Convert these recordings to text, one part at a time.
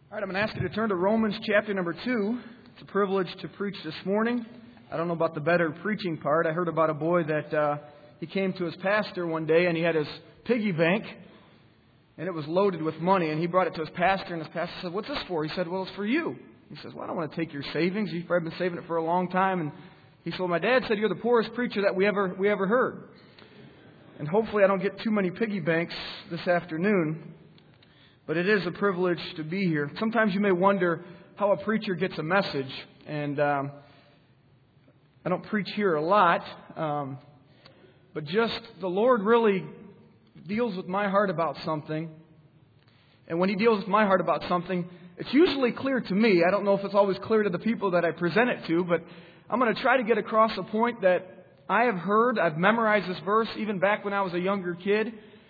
All right, I'm going to ask you to turn to Romans chapter number 2. It's a privilege to preach this morning. I don't know about the better preaching part. I heard about a boy that he came to his pastor one day and he had his piggy bank and it was loaded with money, and he brought it to his pastor, and his pastor said, "What's this for?" He said, "Well, it's for you." He says, "Well, I don't want to take your savings. You've probably been saving it for a long time." And he said, "Well, my dad said you're the poorest preacher that we ever heard. And hopefully I don't get too many piggy banks this afternoon. But it is a privilege to be here." Sometimes you may wonder how a preacher gets a message. And I don't preach here a lot. But just the Lord really deals with my heart about something. And when He deals with my heart about something, it's usually clear to me. I don't know if it's always clear to the people that I present it to. But I'm going to try to get across a point that I have heard. I've memorized this verse even back when I was a younger kid.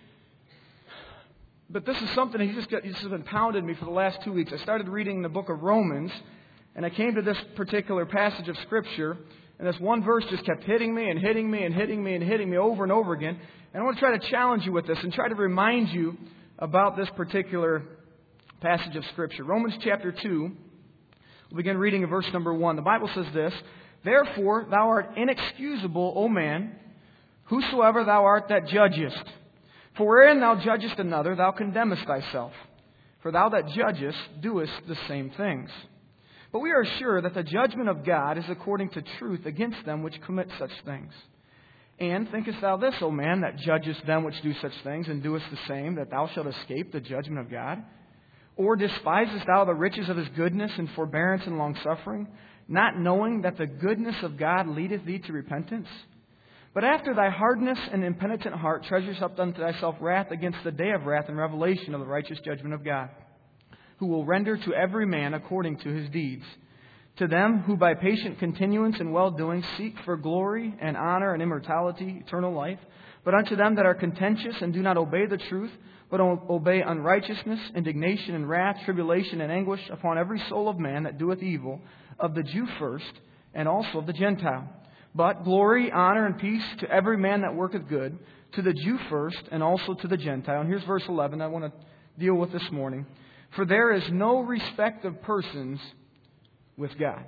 But this is something He's just been pounding me for the last 2 weeks. I started reading the book of Romans, and I came to this particular passage of Scripture, and this one verse just kept hitting me and hitting me and hitting me and hitting me over and over again. And I want to try to challenge you with this and try to remind you about this particular passage of Scripture. Romans chapter 2, we'll begin reading in verse number 1. The Bible says this: "Therefore thou art inexcusable, O man, whosoever thou art that judgest. For wherein thou judgest another, thou condemnest thyself. For thou that judgest doest the same things. But we are sure that the judgment of God is according to truth against them which commit such things. And thinkest thou this, O man, that judgest them which do such things, and doest the same, that thou shalt escape the judgment of God? Or despisest thou the riches of His goodness and forbearance and longsuffering, not knowing that the goodness of God leadeth thee to repentance? But after thy hardness and impenitent heart treasures up unto thyself wrath against the day of wrath and revelation of the righteous judgment of God, who will render to every man according to his deeds. To them who by patient continuance and well-doing seek for glory and honor and immortality, eternal life. But unto them that are contentious and do not obey the truth, but obey unrighteousness, indignation and wrath, tribulation and anguish upon every soul of man that doeth evil, of the Jew first, and also of the Gentile. But glory, honor, and peace to every man that worketh good, to the Jew first, and also to the Gentile." And here's verse 11 I want to deal with this morning. "For there is no respect of persons with God."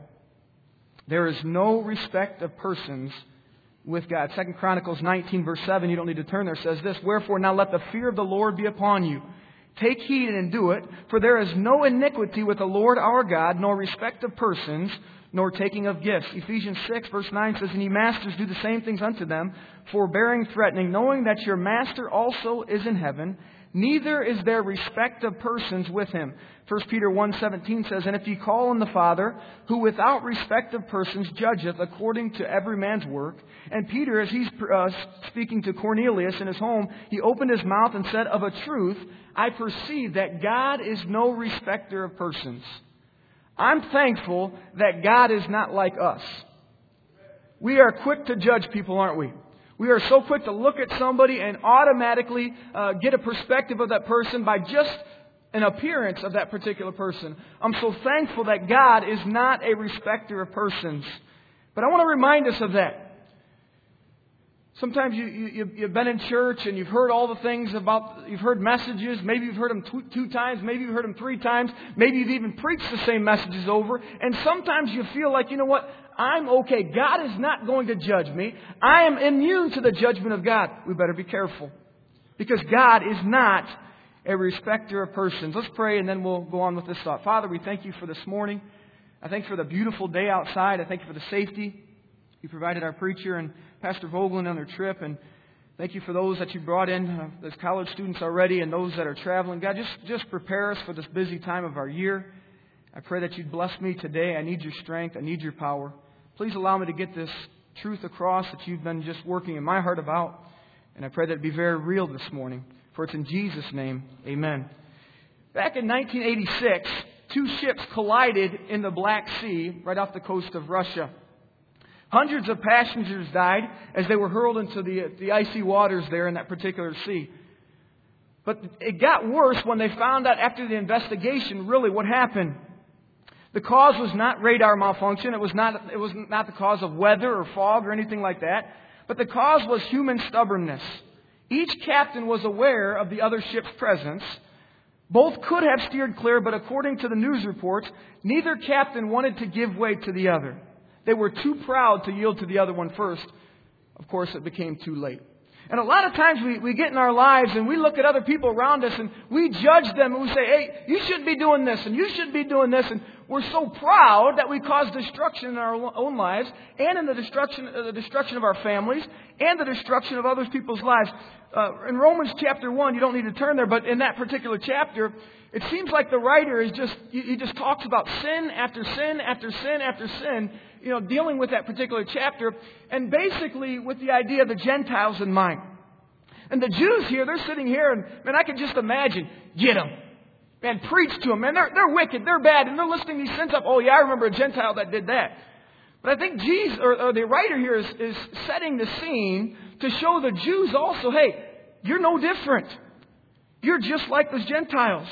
There is no respect of persons with God. 2 Chronicles 19, verse 7, you don't need to turn there, says this: "Wherefore now let the fear of the Lord be upon you. Take heed and do it, for there is no iniquity with the Lord our God, nor respect of persons, nor taking of gifts." Ephesians 6, verse 9 says, "And ye masters, do the same things unto them, forbearing, threatening, knowing that your master also is in heaven, neither is there respect of persons with Him." 1 Peter 1:17 says, "And if ye call on the Father, who without respect of persons judgeth according to every man's work." And Peter, as he's speaking to Cornelius in his home, he opened his mouth and said, "Of a truth, I perceive that God is no respecter of persons." I'm thankful that God is not like us. We are quick to judge people, aren't we? We are so quick to look at somebody and automatically get a perspective of that person by just an appearance of that particular person. I'm so thankful that God is not a respecter of persons. But I want to remind us of that. Sometimes you've been in church and you've heard all the things you've heard messages. Maybe you've heard them two times. Maybe you've heard them 3 times. Maybe you've even preached the same messages over. And sometimes you feel like, you know what? I'm okay. God is not going to judge me. I am immune to the judgment of God. We better be careful. Because God is not a respecter of persons. Let's pray and then we'll go on with this thought. Father, we thank You for this morning. I thank You for the beautiful day outside. I thank You for the safety You provided our preacher and Pastor Vogelin on their trip. And thank You for those that You brought in, those college students already, and those that are traveling. God, just prepare us for this busy time of our year. I pray that You'd bless me today. I need Your strength. I need Your power. Please allow me to get this truth across that You've been just working in my heart about. And I pray that it be very real this morning. For it's in Jesus' name, amen. Back in 1986, 2 ships collided in the Black Sea right off the coast of Russia. Hundreds of passengers died as they were hurled into the icy waters there in that particular sea. But it got worse when they found out after the investigation really what happened. The cause was not radar malfunction. It was not the cause of weather or fog or anything like that. But the cause was human stubbornness. Each captain was aware of the other ship's presence, Both could have steered clear, but according to the news reports, neither captain wanted to give way to the other. They were too proud to yield to the other one first. Of course, it became too late. And a lot of times we get in our lives and we look at other people around us and we judge them and we say, hey, you should be doing this and you should be doing this. And we're so proud that we cause destruction in our own lives and in the destruction of our families and the destruction of other people's lives. In Romans chapter 1, you don't need to turn there, but in that particular chapter, it seems like the writer is he just talks about sin after sin after sin after sin, dealing with that particular chapter, and basically with the idea of the Gentiles in mind. And the Jews here, they're sitting here, and man, I can just imagine, get them. Man, preach to them. Man, they're wicked, they're bad, and they're listing these sins up. Oh yeah, I remember a Gentile that did that. But I think Jesus, or the writer here is setting the scene to show the Jews also, hey, you're no different. You're just like those Gentiles.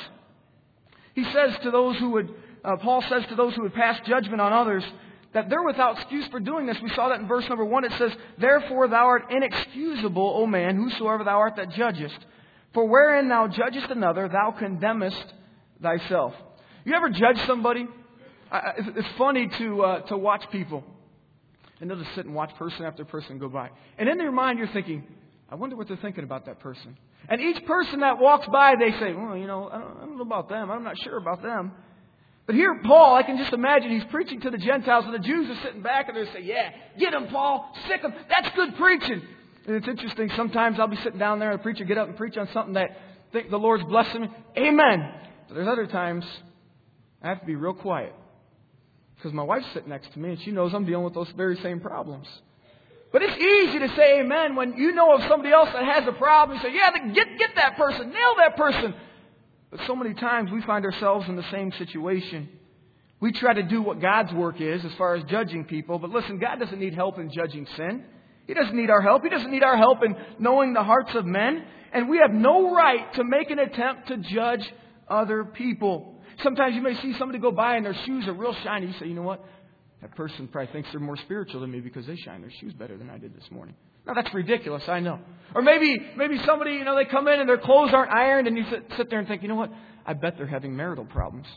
He says to those who would, Paul says to those who would pass judgment on others, that they're without excuse for doing this. We saw that in verse number 1. It says, therefore thou art inexcusable, O man, whosoever thou art that judgest. For wherein thou judgest another, thou condemnest thyself. You ever judge somebody? It's funny to watch people. And they'll just sit and watch person after person go by. And in their mind you're thinking, I wonder what they're thinking about that person. And each person that walks by, they say, well, I don't know about them. I'm not sure about them. But here, Paul, I can just imagine he's preaching to the Gentiles, and the Jews are sitting back and they're saying, yeah, get him, Paul, sick him. That's good preaching. And it's interesting, sometimes I'll be sitting down there and the preacher get up and preach on something that I think the Lord's blessing me. Amen. But there's other times I have to be real quiet. Because my wife's sitting next to me and she knows I'm dealing with those very same problems. But it's easy to say amen when you know of somebody else that has a problem. You say, yeah, get that person, nail that person. But so many times we find ourselves in the same situation. We try to do what God's work is as far as judging people. But listen, God doesn't need help in judging sin. He doesn't need our help. He doesn't need our help in knowing the hearts of men. And we have no right to make an attempt to judge other people. Sometimes you may see somebody go by and their shoes are real shiny. You say, you know what? That person probably thinks they're more spiritual than me because they shine their shoes better than I did this morning. Now, that's ridiculous, I know. Or maybe somebody, they come in and their clothes aren't ironed and you sit there and think, you know what? I bet they're having marital problems.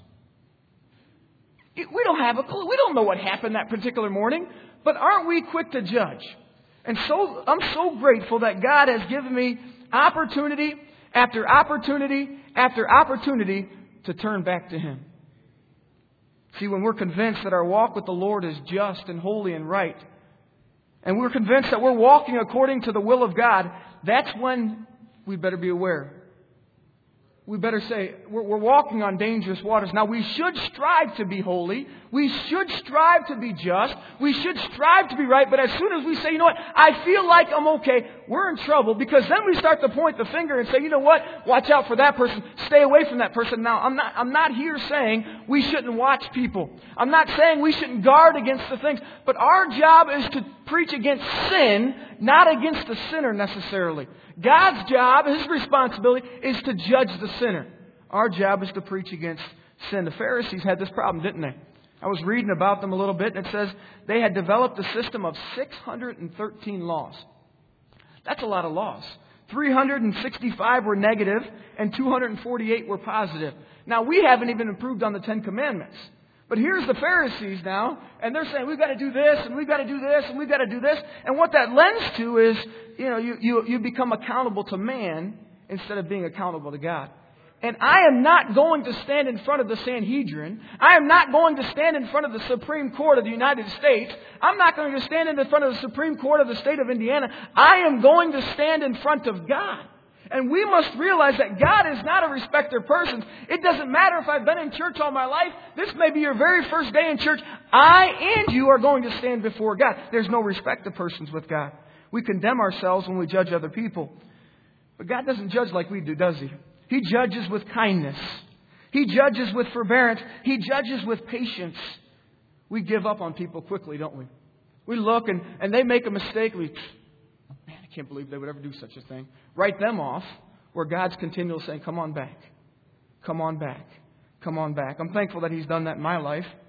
We don't have a clue. We don't know what happened that particular morning. But aren't we quick to judge? And so I'm so grateful that God has given me opportunity after opportunity after opportunity to turn back to Him. See, when we're convinced that our walk with the Lord is just and holy and right, and we're convinced that we're walking according to the will of God, that's when we better be aware. We better say, we're walking on dangerous waters. Now, we should strive to be holy. We should strive to be just. We should strive to be right. But as soon as we say, you know what, I feel like I'm okay, we're in trouble. Because then we start to point the finger and say, you know what, watch out for that person. Stay away from that person. Now, I'm not here saying we shouldn't watch people. I'm not saying we shouldn't guard against the things. But our job is to preach against sin, not against the sinner necessarily. God's job, His responsibility, is to judge the sinner. Our job is to preach against sin. The Pharisees had this problem, didn't they? I was reading about them a little bit, and it says they had developed a system of 613 laws. That's a lot of laws. 365 were negative, and 248 were positive. Now, we haven't even improved on the 10 Commandments. But here's the Pharisees now, and they're saying, we've got to do this, and we've got to do this, and we've got to do this. And what that lends to is, you become accountable to man instead of being accountable to God. And I am not going to stand in front of the Sanhedrin. I am not going to stand in front of the Supreme Court of the United States. I'm not going to stand in front of the Supreme Court of the state of Indiana. I am going to stand in front of God. And we must realize that God is not a respecter of persons. It doesn't matter if I've been in church all my life. This may be your very first day in church. I and you are going to stand before God. There's no respect of persons with God. We condemn ourselves when we judge other people. But God doesn't judge like we do, does He? He judges with kindness. He judges with forbearance. He judges with patience. We give up on people quickly, don't we? We look and they make a mistake. Man, I can't believe they would ever do such a thing. Write them off, where God's continually saying, come on back. Come on back. Come on back. I'm thankful that He's done that in my life.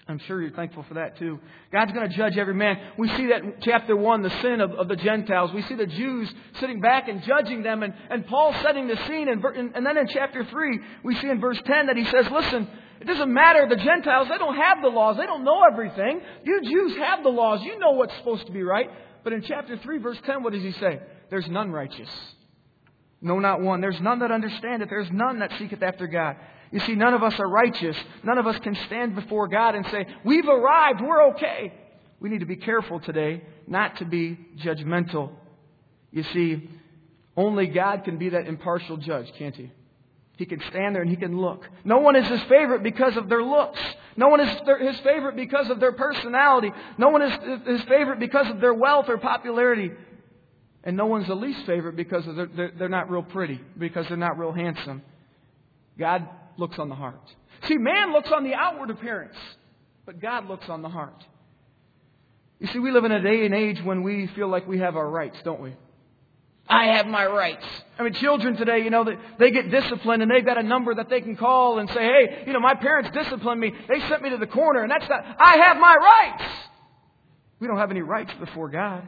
I'm sure you're thankful for that too. God's going to judge every man. We see that in chapter 1, the sin of the Gentiles. We see the Jews sitting back and judging them, and Paul setting the scene. And then in chapter 3, we see in verse 10 that he says, listen, it doesn't matter. The Gentiles, they don't have the laws. They don't know everything. You Jews have the laws. You know what's supposed to be right. But in chapter 3, verse 10, what does he say? There's none righteous. No, not one. There's none that understandeth. There's none that seeketh after God. You see, none of us are righteous. None of us can stand before God and say, we've arrived, we're okay. We need to be careful today not to be judgmental. You see, only God can be that impartial judge, can't He? He can stand there and He can look. No one is His favorite because of their looks. No one is His favorite because of their personality. No one is His favorite because of their wealth or popularity. And no one's the least favorite because of they're not real pretty, because they're not real handsome. God looks on the heart. See, man looks on the outward appearance, but God looks on the heart. You see, we live in a day and age when we feel like we have our rights, don't we? I have my rights. I mean, children today, they get disciplined and they've got a number that they can call and say, hey, my parents disciplined me. They sent me to the corner and that's not, I have my rights. We don't have any rights before God.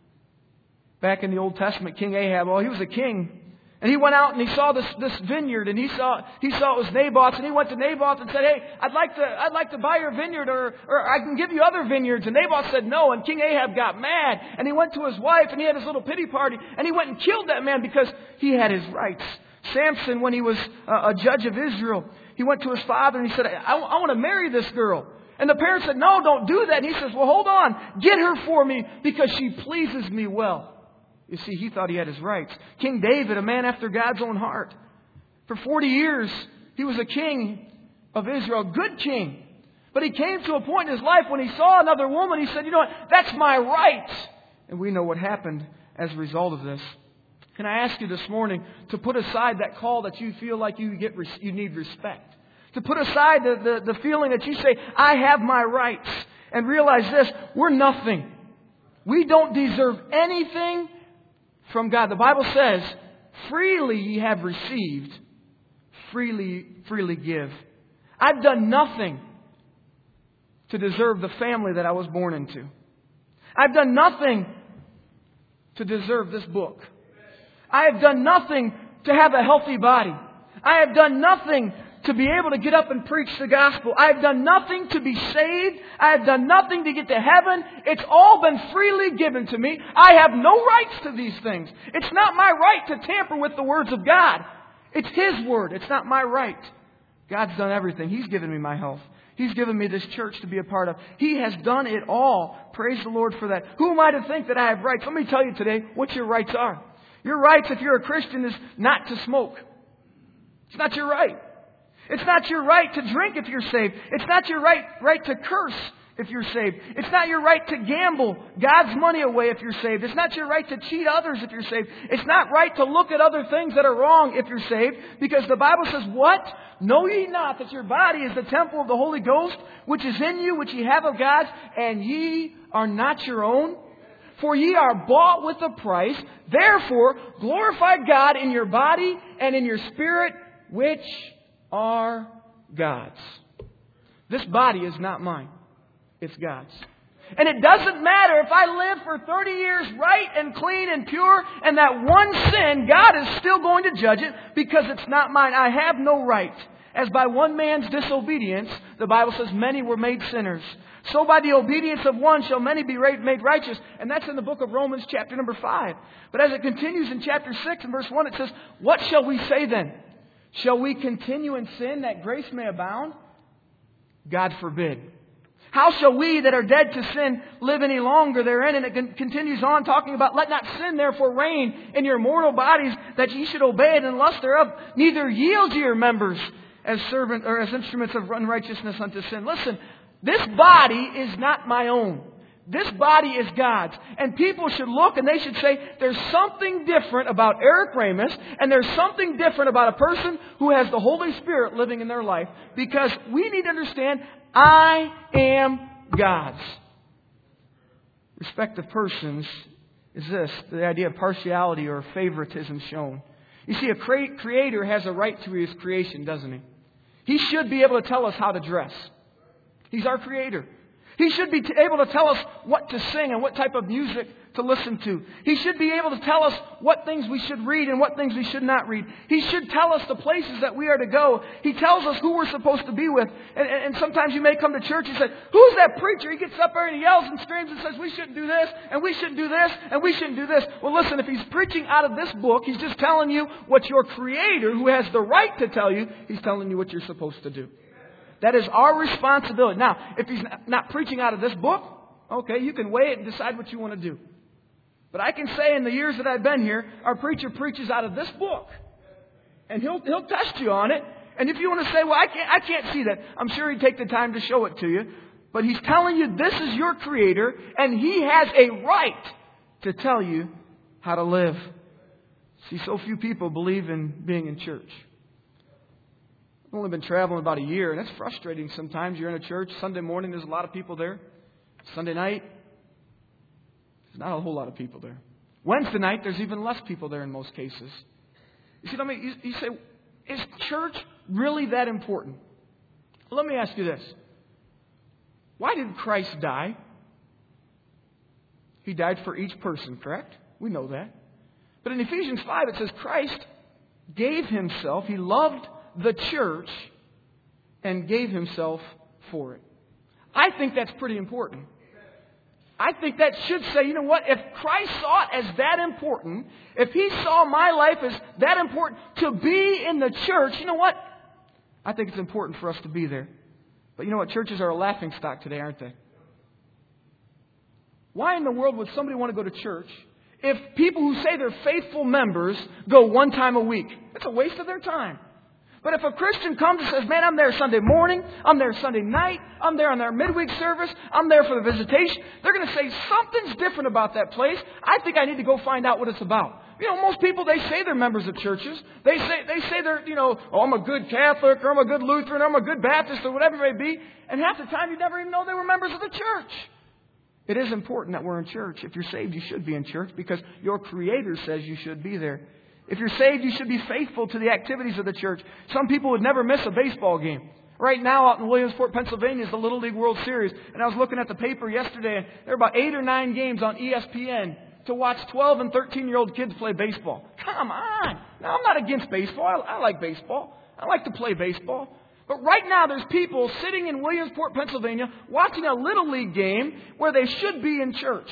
Back in the Old Testament, King Ahab, he was a king. And he went out and he saw this vineyard, and he saw it was Naboth's, and he went to Naboth and said, hey, I'd like to buy your vineyard, or I can give you other vineyards. And Naboth said no, and King Ahab got mad, and he went to his wife, and he had his little pity party, and he went and killed that man because he had his rights. Samson, when he was a judge of Israel, he went to his father and he said, I want to marry this girl. And the parents said, no, don't do that. And he says, well, hold on, get her for me because she pleases me well. You see, he thought he had his rights. King David, a man after God's own heart. For 40 years, he was a king of Israel, a good king. But he came to a point in his life when he saw another woman, he said, you know what, that's my right. And we know what happened as a result of this. Can I ask you this morning to put aside that call that you feel like you need respect? To put aside the feeling that you say, I have my rights. And realize this, we're nothing. We don't deserve anything from God. The Bible says, freely ye have received, freely give. I've done nothing to deserve the family that I was born into. I've done nothing to deserve this book. I have done nothing to have a healthy body. I have done nothing to be able to get up and preach the gospel. I have done nothing to be saved. I have done nothing to get to heaven. It's all been freely given to me. I have no rights to these things. It's not my right to tamper with the words of God. It's His word. It's not my right. God's done everything. He's given me my health. He's given me this church to be a part of. He has done it all. Praise the Lord for that. Who am I to think that I have rights? Let me tell you today what your rights are. Your rights, if you're a Christian, is not to smoke. It's not your right. It's not your right to drink if you're saved. It's not your right to curse if you're saved. It's not your right to gamble God's money away if you're saved. It's not your right to cheat others if you're saved. It's not right to look at other things that are wrong if you're saved. Because the Bible says, what? Know ye not that your body is the temple of the Holy Ghost, which is in you, which ye have of God, and ye are not your own? For ye are bought with a price. Therefore, glorify God in your body and in your spirit, which are God's. This body is not mine. It's God's. And it doesn't matter if I live for 30 years right and clean and pure, and that one sin, God is still going to judge it because it's not mine. I have no right. As by one man's disobedience, the Bible says many were made sinners. So by the obedience of one shall many be made righteous. And that's in the book of Romans chapter number 5. But as it continues in chapter 6 and verse 1, it says, what shall we say then? Shall we continue in sin that grace may abound? God forbid. How shall we that are dead to sin live any longer therein? And it continues on talking about, let not sin therefore reign in your mortal bodies, that ye should obey it in lust thereof. Neither yield ye your members as servant or as instruments of unrighteousness unto sin. Listen, this body is not my own. This body is God's. And people should look and they should say, there's something different about Eric Ramus, and there's something different about a person who has the Holy Spirit living in their life. Because we need to understand, I am God's. Respect of persons is this, the idea of partiality or favoritism shown. You see, a Creator has a right to His creation, doesn't He? He should be able to tell us how to dress. He's our Creator. He should be able to tell us what to sing and what type of music to listen to. He should be able to tell us what things we should read and what things we should not read. He should tell us the places that we are to go. He tells us who we're supposed to be with. And sometimes you may come to church and say, who's that preacher? He gets up there and he yells and screams and says, we shouldn't do this, and we shouldn't do this, and we shouldn't do this. Well, listen, if he's preaching out of this book, he's just telling you what your Creator, who has the right to tell you, he's telling you what you're supposed to do. That is our responsibility. Now, if he's not preaching out of this book, okay, you can weigh it and decide what you want to do. But I can say in the years that I've been here, our preacher preaches out of this book. And he'll test you on it. And if you want to say, well, I can't see that, I'm sure he'd take the time to show it to you. But he's telling you this is your Creator, and he has a right to tell you how to live. See, so few people believe in being in church. I've only been traveling about a year, and it's frustrating sometimes. You're in a church, Sunday morning, there's a lot of people there. Sunday night, there's not a whole lot of people there. Wednesday night, there's even less people there in most cases. You see, you say, is church really that important? Well, let me ask you this. Why did Christ die? He died for each person, correct? We know that. But in Ephesians 5, it says Christ gave Himself, He loved the church and gave Himself for it. I think that's pretty important. I think that should say, you know what, if Christ saw it as that important, if He saw my life as that important to be in the church, you know what? I think it's important for us to be there. But you know what? Churches are a laughingstock today, aren't they? Why in the world would somebody want to go to church if people who say they're faithful members go one time a week? It's a waste of their time. But if a Christian comes and says, man, I'm there Sunday morning, I'm there Sunday night, I'm there on their midweek service, I'm there for the visitation, they're going to say, something's different about that place. I think I need to go find out what it's about. You know, most people, they say they're members of churches. They say they're, you know, oh, I'm a good Catholic, or I'm a good Lutheran, or I'm a good Baptist, or whatever it may be. And half the time, you never even know they were members of the church. It is important that we're in church. If you're saved, you should be in church because your Creator says you should be there. If you're saved, you should be faithful to the activities of the church. Some people would never miss a baseball game. Right now out in Williamsport, Pennsylvania is the Little League World Series. And I was looking at the paper yesterday, and there were about 8 or 9 games on ESPN to watch 12 and 13-year-old kids play baseball. Come on! Now, I'm not against baseball. I like baseball. I like to play baseball. But right now there's people sitting in Williamsport, Pennsylvania, watching a Little League game where they should be in church.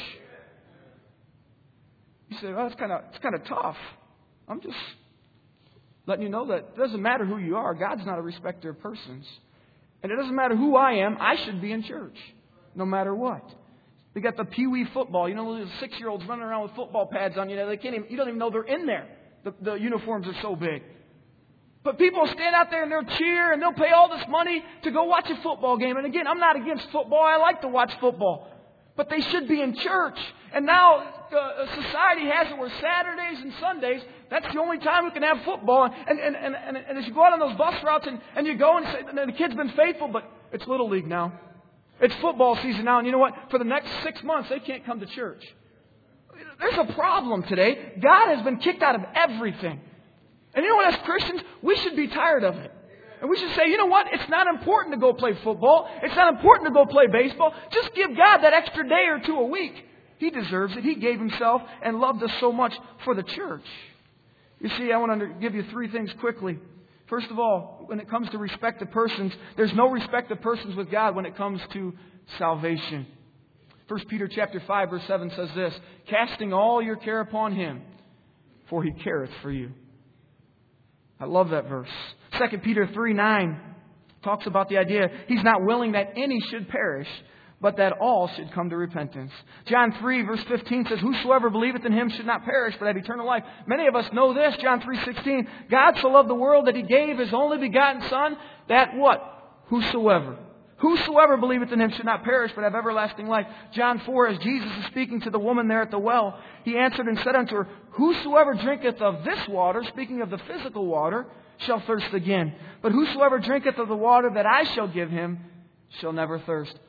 You say, well, it's kind of tough. I'm just letting you know that it doesn't matter who you are. God's not a respecter of persons. And it doesn't matter who I am. I should be in church, no matter what. They got the peewee football. You know, those 6-year-olds running around with football pads on. You know, you don't even know they're in there. The uniforms are so big. But people stand out there and they'll cheer and they'll pay all this money to go watch a football game. And again, I'm not against football. I like to watch football. But they should be in church. And now society has it where Saturdays and Sundays, that's the only time we can have football. And as you go out on those bus routes and you go and say, the kid's been faithful, but it's Little League now. It's football season now. And you know what? For the next 6 months, they can't come to church. There's a problem today. God has been kicked out of everything. And you know what? As Christians, we should be tired of it. And we should say, you know what? It's not important to go play football. It's not important to go play baseball. Just give God that extra day or two a week. He deserves it. He gave Himself and loved us so much for the church. You see, I want to give you 3 things quickly. First of all, when it comes to respect of persons, there's no respect of persons with God when it comes to salvation. 1 Peter chapter 5, verse 7 says this, casting all your care upon Him, for He careth for you. I love that verse. 2 Peter 3:9 talks about the idea He's not willing that any should perish, but that all should come to repentance. John 3 verse 15 says, whosoever believeth in Him should not perish, but have eternal life. Many of us know this, John 3:16. God so loved the world that He gave His only begotten Son, that what? Whosoever believeth in Him should not perish, but have everlasting life. John 4, as Jesus is speaking to the woman there at the well, He answered and said unto her, whosoever drinketh of this water, speaking of the physical water, shall thirst again. But whosoever drinketh of the water that I shall give him shall never thirst.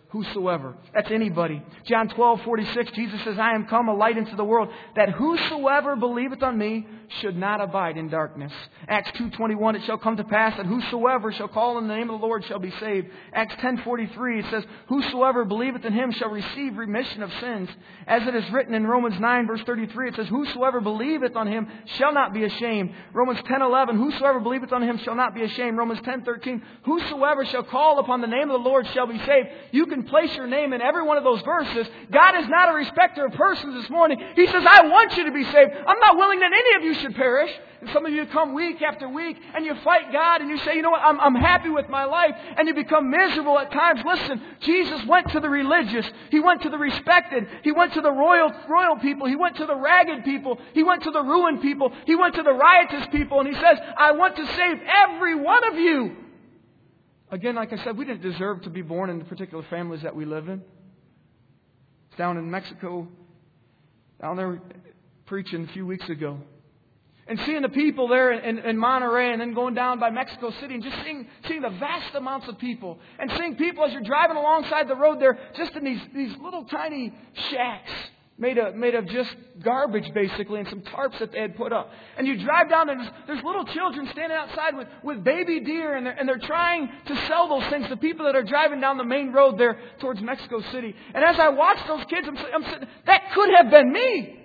whosoever. That's anybody. John 12:46, Jesus says, I am come a light into the world, that whosoever believeth on me should not abide in darkness. Acts 2:21, it shall come to pass that whosoever shall call on the name of the Lord shall be saved. Acts 10:43, it says, whosoever believeth in him shall receive remission of sins. As it is written in Romans 9, verse 33, it says, whosoever believeth on him shall not be ashamed. Romans 10:11, whosoever believeth on him shall not be ashamed. Romans 10:13, whosoever shall call upon the name of the Lord shall be saved. You can place your name in every one of those verses. God is not a respecter of persons this morning. He says, I want you to be saved. I'm not willing that any of you should perish. And some of you come week after week and you fight God and you say, you know what, I'm happy with my life, and you become miserable at times. Listen, Jesus went to the religious. He went to the respected. He went to the royal people. He went to the ragged people. He went to the ruined people. He went to the riotous people. And He says, I want to save every one of you. Again, like I said, we didn't deserve to be born in the particular families that we live in. Down in Mexico, down there preaching a few weeks ago. And seeing the people there in Monterey, and then going down by Mexico City, and just seeing the vast amounts of people. And seeing people as you're driving alongside the road there, just in these little tiny shacks made of just garbage, basically, and some tarps that they had put up. And you drive down there, there's little children standing outside with baby deer, and they're trying to sell those things to people that are driving down the main road there towards Mexico City. And as I watch those kids, I'm sitting, that could have been me.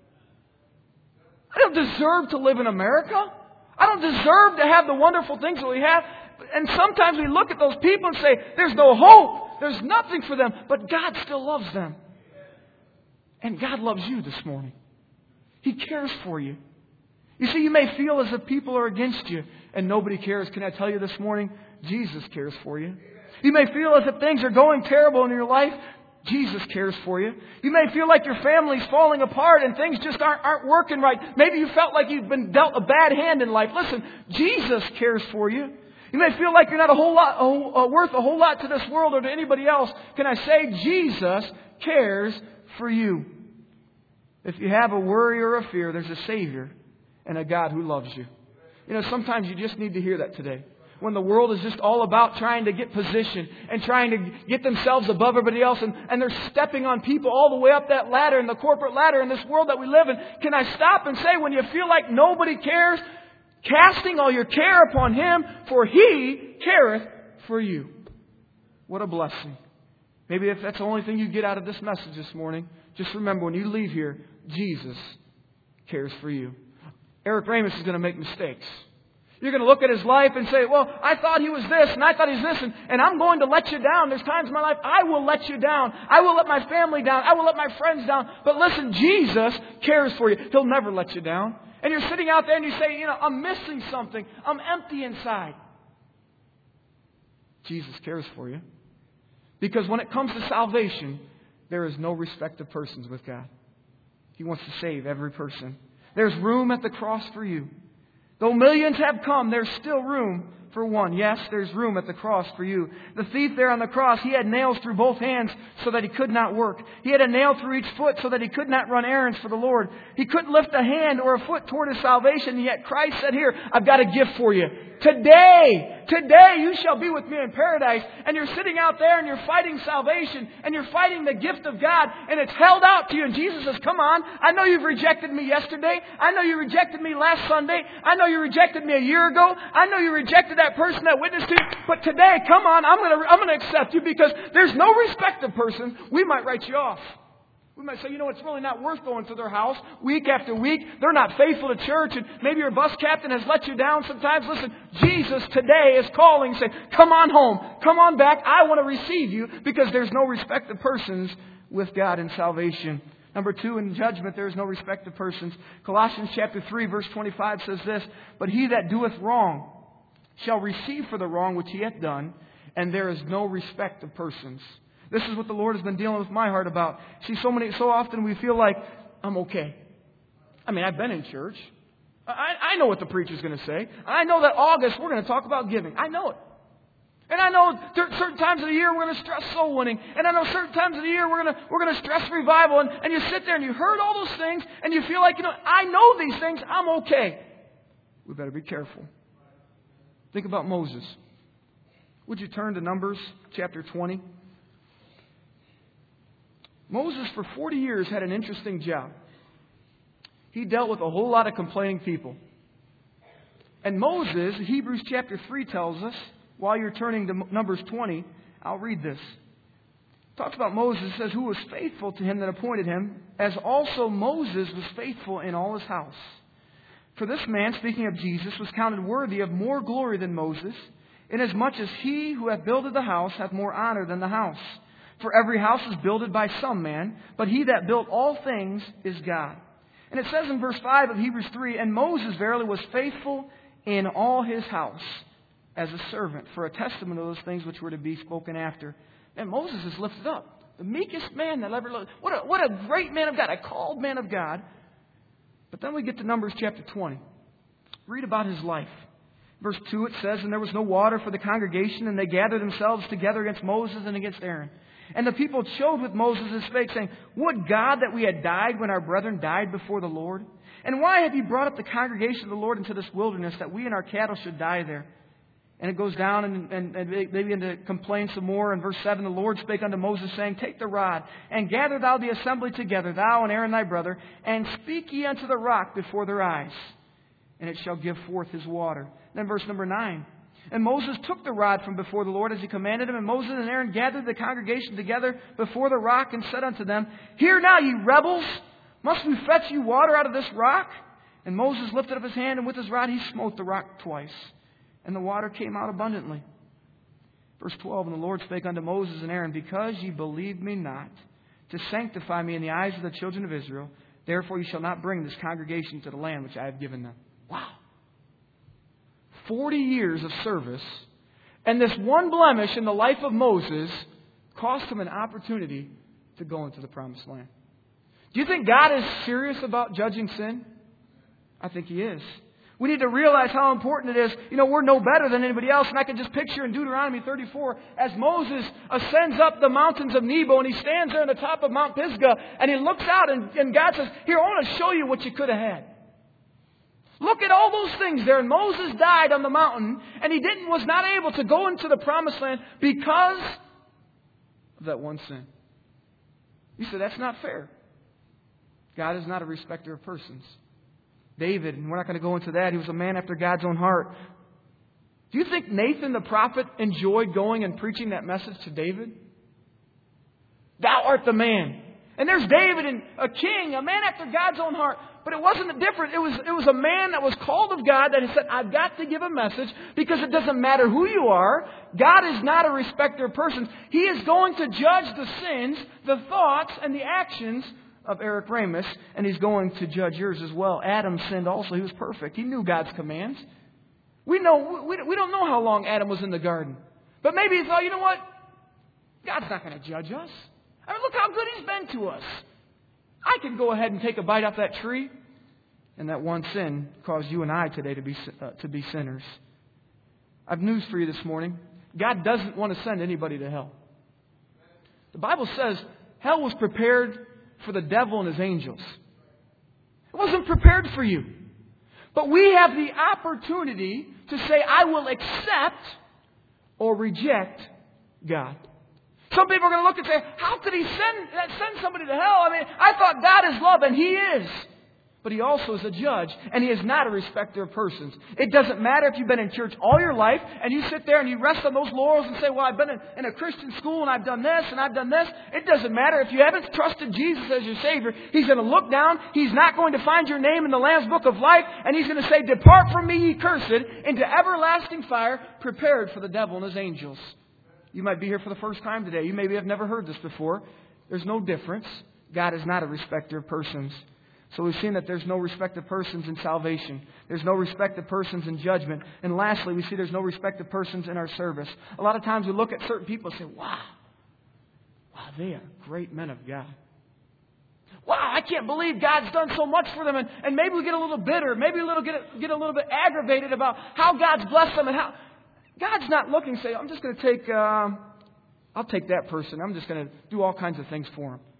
I don't deserve to live in America. I don't deserve to have the wonderful things that we have. And sometimes we look at those people and say, there's no hope. There's nothing for them. But God still loves them. And God loves you this morning. He cares for you. You see, you may feel as if people are against you and nobody cares. Can I tell you this morning? Jesus cares for you. You may feel as if things are going terrible in your life. Jesus cares for you. You may feel like your family's falling apart and things just aren't working right. Maybe you felt like you've been dealt a bad hand in life. Listen, Jesus cares for you. You may feel like you're not worth a whole lot to this world or to anybody else. Can I say Jesus cares for you? If you have a worry or a fear, there's a Savior and a God who loves you. You know, sometimes you just need to hear that today. When the world is just all about trying to get position and trying to get themselves above everybody else, and they're stepping on people all the way up that ladder, in the corporate ladder in this world that we live in. Can I stop and say, when you feel like nobody cares, casting all your care upon Him, for He careth for you. What a blessing. Maybe if that's the only thing you get out of this message this morning, just remember, when you leave here, Jesus cares for you. Eric Ramus is going to make mistakes. You're going to look at his life and say, well, I thought he was this, and I thought he's this, and I'm going to let you down. There's times in my life I will let you down. I will let my family down. I will let my friends down. But listen, Jesus cares for you. He'll never let you down. And you're sitting out there and you say, you know, I'm missing something. I'm empty inside. Jesus cares for you. Because when it comes to salvation, there is no respect of persons with God. He wants to save every person. There's room at the cross for you. Though millions have come, there's still room for one. Yes, there's room at the cross for you. The thief there on the cross, he had nails through both hands so that he could not work. He had a nail through each foot so that he could not run errands for the Lord. He couldn't lift a hand or a foot toward his salvation. And yet Christ said, here, I've got a gift for you. Today you shall be with me in paradise. And you're sitting out there and you're fighting salvation and you're fighting the gift of God, and it's held out to you. And Jesus says, come on, I know you've rejected me yesterday. I know you rejected me last Sunday. I know you rejected me a year ago. I know you rejected that person that witnessed to you. But today, come on, I'm going to accept you, because there's no respect of person. We might write you off. We might say, you know, it's really not worth going to their house week after week. They're not faithful to church, and maybe your bus captain has let you down sometimes. Listen, Jesus today is calling, saying, come on home. Come on back. I want to receive you, because there's no respect of persons with God in salvation. Number 2, in judgment, there is no respect of persons. Colossians chapter 3, verse 25 says this, but he that doeth wrong shall receive for the wrong which he hath done, and there is no respect of persons. This is what the Lord has been dealing with my heart about. See, so often we feel like, I'm okay. I mean, I've been in church. I know what the preacher's going to say. I know that August we're going to talk about giving. I know it. And I know certain times of the year we're going to stress soul winning. And I know certain times of the year we're going to stress revival. And you sit there and you heard all those things and you feel like, you know, I know these things. I'm okay. We better be careful. Think about Moses. Would you turn to Numbers chapter 20? Moses, for 40 years, had an interesting job. He dealt with a whole lot of complaining people. And Moses, Hebrews chapter 3 tells us, while you're turning to Numbers 20, I'll read this. It talks about Moses, it says, who was faithful to him that appointed him, as also Moses was faithful in all his house. For this man, speaking of Jesus, was counted worthy of more glory than Moses, inasmuch as he who hath builded the house hath more honor than the house. For every house is builded by some man, but he that built all things is God. And it says in verse 5 of Hebrews 3, and Moses verily was faithful in all his house as a servant, for a testament of those things which were to be spoken after. And Moses is lifted up. The meekest man that ever lived. What a great man of God, a called man of God. But then we get to Numbers chapter 20. Read about his life. Verse 2 it says, and there was no water for the congregation, and they gathered themselves together against Moses and against Aaron. And the people chode with Moses and spake, saying, would God that we had died when our brethren died before the Lord? And why have you brought up the congregation of the Lord into this wilderness, that we and our cattle should die there? And it goes down and they begin to complain some more. In verse 7, the Lord spake unto Moses, saying, take the rod, and gather thou the assembly together, thou and Aaron thy brother, and speak ye unto the rock before their eyes, and it shall give forth his water. Then verse number 9. And Moses took the rod from before the Lord as he commanded him. And Moses and Aaron gathered the congregation together before the rock and said unto them, hear now, ye rebels, must we fetch you water out of this rock? And Moses lifted up his hand, and with his rod he smote the rock twice. And the water came out abundantly. Verse 12, and the Lord spake unto Moses and Aaron, because ye believed me not, to sanctify me in the eyes of the children of Israel, therefore ye shall not bring this congregation to the land which I have given them. Wow. 40 years of service, and this one blemish in the life of Moses cost him an opportunity to go into the promised land. Do you think God is serious about judging sin? I think He is. We need to realize how important it is. You know, we're no better than anybody else. And I can just picture in Deuteronomy 34, as Moses ascends up the mountains of Nebo, and he stands there on the top of Mount Pisgah, and he looks out, and God says, here, I want to show you what you could have had. Look at all those things there. And Moses died on the mountain, and he was not able to go into the promised land because of that one sin. You say, that's not fair. God is not a respecter of persons. David, and we're not going to go into that, he was a man after God's own heart. Do you think Nathan the prophet enjoyed going and preaching that message to David? Thou art the man. And there's David, and a king, a man after God's own heart. But it wasn't different. It was a man that was called of God that said, I've got to give a message because it doesn't matter who you are. God is not a respecter of persons. He is going to judge the sins, the thoughts, and the actions of Eric Ramus, and He's going to judge yours as well. Adam sinned also. He was perfect. He knew God's commands. We don't know how long Adam was in the garden. But maybe he thought, you know what? God's not going to judge us. I mean, look how good He's been to us. I can go ahead and take a bite off that tree. And that one sin caused you and I today to be sinners. I have news for you this morning. God doesn't want to send anybody to hell. The Bible says hell was prepared for the devil and his angels. It wasn't prepared for you. But we have the opportunity to say, I will accept or reject God. Some people are going to look and say, how could He send somebody to hell? I mean, I thought God is love, and He is. But He also is a judge, and He is not a respecter of persons. It doesn't matter if you've been in church all your life, and you sit there and you rest on those laurels and say, well, I've been in a Christian school, and I've done this, and I've done this. It doesn't matter. If you haven't trusted Jesus as your Savior, He's going to look down. He's not going to find your name in the Lamb's Book of Life, and He's going to say, depart from me, ye cursed, into everlasting fire, prepared for the devil and his angels. You might be here for the first time today. You maybe have never heard this before. There's no difference. God is not a respecter of persons. So we've seen that there's no respect of persons in salvation. There's no respect of persons in judgment. And lastly, we see there's no respect of persons in our service. A lot of times we look at certain people and say, wow, they are great men of God. Wow, I can't believe God's done so much for them. And maybe we get a little bitter. Maybe get a little bit aggravated about how God's blessed them and how God's not looking and say, I'm just going to take, I'll take that person. I'm just going to do all kinds of things for him.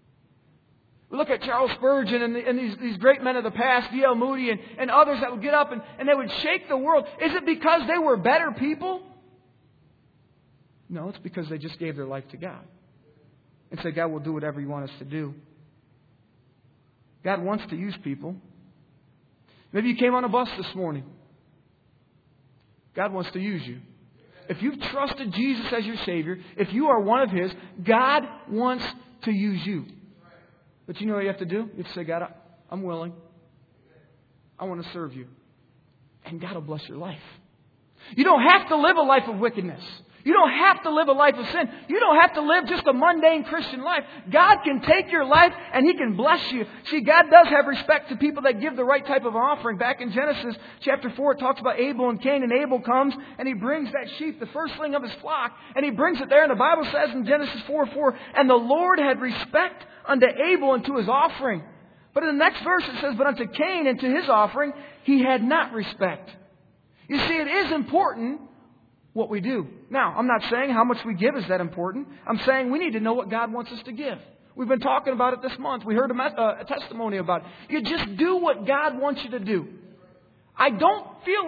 We look at Charles Spurgeon and these great men of the past, D.L. Moody and others that would get up and they would shake the world. Is it because they were better people? No, it's because they just gave their life to God. and say, God will do whatever you want us to do. God wants to use people. Maybe you came on a bus this morning. God wants to use you. If you've trusted Jesus as your Savior, if you are one of His, God wants to use you. But you know what you have to do? You have to say, God, I'm willing. I want to serve you. And God will bless your life. You don't have to live a life of wickedness. You don't have to live a life of sin. You don't have to live just a mundane Christian life. God can take your life and He can bless you. See, God does have respect to people that give the right type of offering. Back in Genesis chapter 4, it talks about Abel and Cain. And Abel comes and he brings that sheep, the firstling of his flock. And he brings it there. And the Bible says in Genesis 4:4, and the Lord had respect unto Abel and to his offering. But in the next verse it says, but unto Cain and to his offering, He had not respect. You see, it is important what we do. Now, I'm not saying how much we give is that important. I'm saying we need to know what God wants us to give. We've been talking about it this month. We heard a testimony about it. You just do what God wants you to do. I don't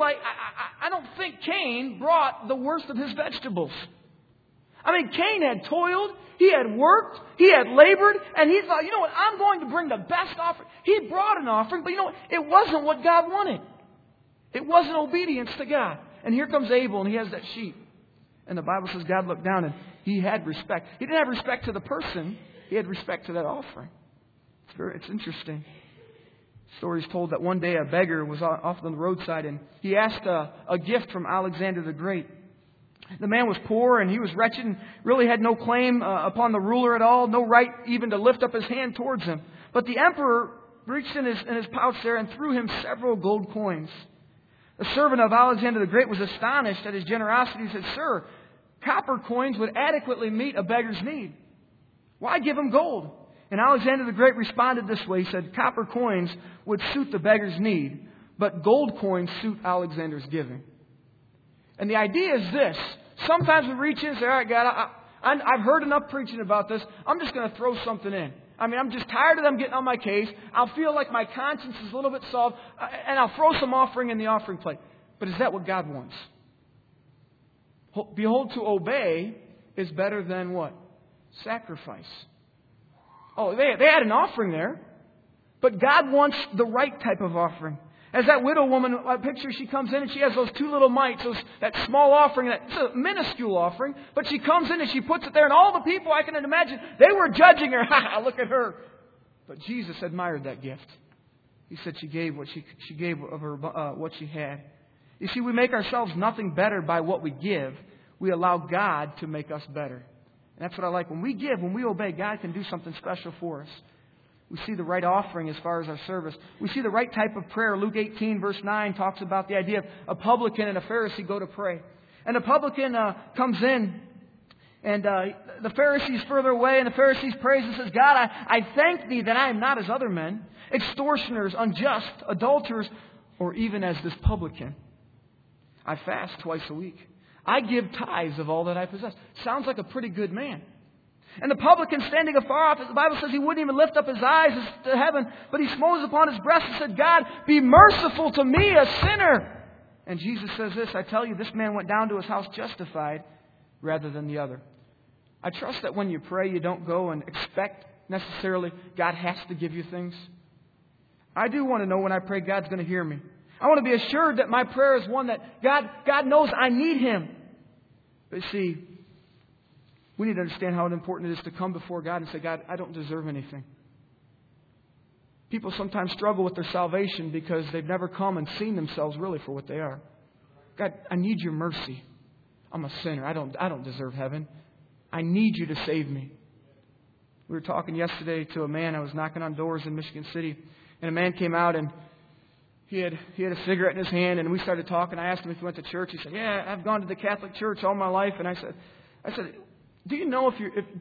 think Cain brought the worst of his vegetables. I mean, Cain had toiled, he had worked, he had labored, and he thought, you know what, I'm going to bring the best offering. He brought an offering, but you know what, it wasn't what God wanted. It wasn't obedience to God. And here comes Abel, and he has that sheep. And the Bible says God looked down, and He had respect. He didn't have respect to the person. He had respect to that offering. It's interesting. The story is told that one day a beggar was off on the roadside, and he asked a gift from Alexander the Great. The man was poor, and he was wretched, and really had no claim upon the ruler at all, no right even to lift up his hand towards him. But the emperor reached in his pouch there and threw him several gold coins. The servant of Alexander the Great was astonished at his generosity. He said, Sir, copper coins would adequately meet a beggar's need. Why give him gold? And Alexander the Great responded this way. He said, copper coins would suit the beggar's need, but gold coins suit Alexander's giving. And the idea is this. Sometimes we reach in and say, all right, God, I've heard enough preaching about this. I'm just going to throw something in. I mean, I'm just tired of them getting on my case. I'll feel like my conscience is a little bit solved, and I'll throw some offering in the offering plate. But is that what God wants? Behold, to obey is better than what? Sacrifice. Oh, they had an offering there. But God wants the right type of offering. As that widow woman, I picture she comes in and she has those two little mites, that small offering, it's a minuscule offering, but she comes in and she puts it there, and all the people, I can imagine, they were judging her. Ha, look at her. But Jesus admired that gift. He said she gave what she gave of her what she had. You see, we make ourselves nothing better by what we give. We allow God to make us better. And that's what I like. When we give, when we obey, God can do something special for us. We see the right offering as far as our service. We see the right type of prayer. Luke 18 verse 9 talks about the idea of a publican and a Pharisee go to pray. And the publican comes in, and the Pharisee's further away, and the Pharisee prays and says, God, I thank Thee that I am not as other men, extortioners, unjust, adulterers, or even as this publican. I fast twice a week. I give tithes of all that I possess. Sounds like a pretty good man. And the publican standing afar off, the Bible says he wouldn't even lift up his eyes to heaven, but he smote upon his breast and said, God, be merciful to me, a sinner. And Jesus says this, I tell you, this man went down to his house justified rather than the other. I trust that when you pray, you don't go and expect necessarily God has to give you things. I do want to know when I pray God's going to hear me. I want to be assured that my prayer is one that God knows I need Him. But see, we need to understand how important it is to come before God and say, God, I don't deserve anything. People sometimes struggle with their salvation because they've never come and seen themselves really for what they are. God, I need Your mercy. I'm a sinner. I don't deserve heaven. I need You to save me. We were talking yesterday to a man. I was knocking on doors in Michigan City, and a man came out and he had a cigarette in his hand, and we started talking. I asked him if he went to church. He said, yeah, I've gone to the Catholic Church all my life. And I said, do you know if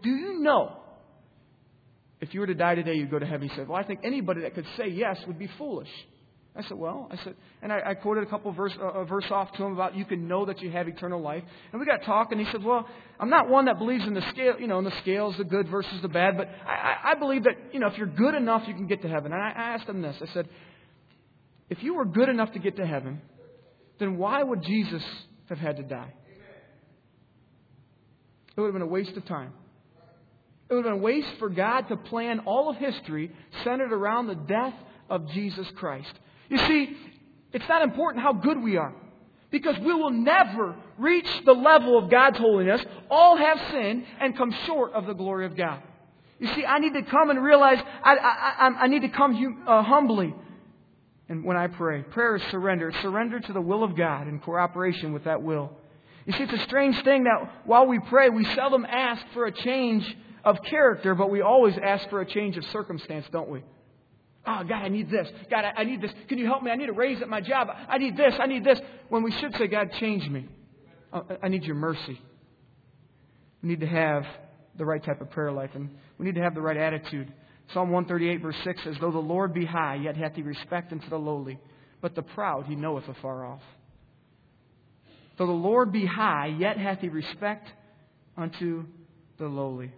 you were to die today, you'd go to heaven? He said, well, I think anybody that could say yes would be foolish. I said, and I quoted a couple verse off to him about you can know that you have eternal life. And we got talking. He said, well, I'm not one that believes in the scale, in the scales, the good versus the bad, but I believe that, if you're good enough, you can get to heaven. And I asked him this. I said, if you were good enough to get to heaven, then why would Jesus have had to die? It would have been a waste of time. It would have been a waste for God to plan all of history centered around the death of Jesus Christ. You see, it's not important how good we are, because we will never reach the level of God's holiness. All have sinned and come short of the glory of God. You see, I need to come and realize I need to come humbly. And when I pray, prayer is surrender. It's surrender to the will of God in cooperation with that will. You see, it's a strange thing that while we pray, we seldom ask for a change of character, but we always ask for a change of circumstance, don't we? Oh, God, I need this. God, I need this. Can you help me? I need a raise at my job. I need this. I need this. When we should say, God, change me. I need your mercy. We need to have the right type of prayer life, and we need to have the right attitude. Psalm 138 verse 6 says, though the Lord be high, yet hath He respect unto the lowly, but the proud He knoweth afar off. Though the Lord be high, yet hath He respect unto the lowly.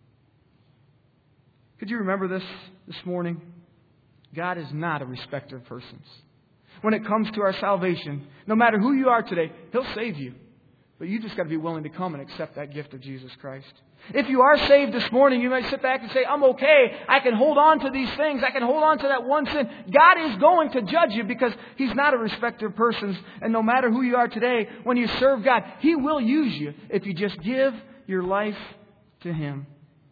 Could you remember this morning? God is not a respecter of persons. When it comes to our salvation, no matter who you are today, He'll save you. But you just got to be willing to come and accept that gift of Jesus Christ. If you are saved this morning, you might sit back and say, I'm okay. I can hold on to these things. I can hold on to that one sin. God is going to judge you because He's not a respecter of persons. And no matter who you are today, when you serve God, He will use you if you just give your life to Him.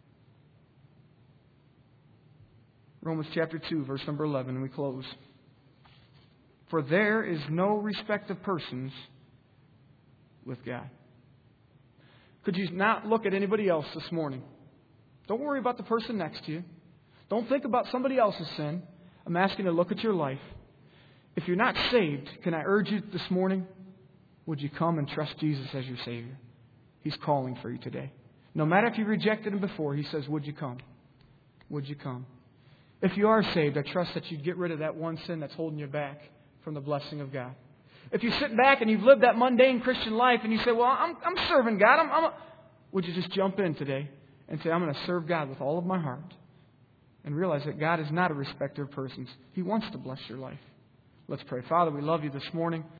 Romans chapter 2, verse number 11, and we close. For there is no respect of persons with God. Could you not look at anybody else this morning? Don't worry about the person next to you. Don't think about somebody else's sin. I'm asking you to look at your life. If you're not saved, can I urge you this morning, would you come and trust Jesus as your Savior? He's calling for you today. No matter if you rejected Him before, He says, would you come? Would you come? If you are saved, I trust that you'd get rid of that one sin that's holding you back from the blessing of God. If you're sitting back and you've lived that mundane Christian life and you say, well, I'm serving God. Would you just jump in today and say, I'm going to serve God with all of my heart? And realize that God is not a respecter of persons. He wants to bless your life. Let's pray. Father, we love You this morning.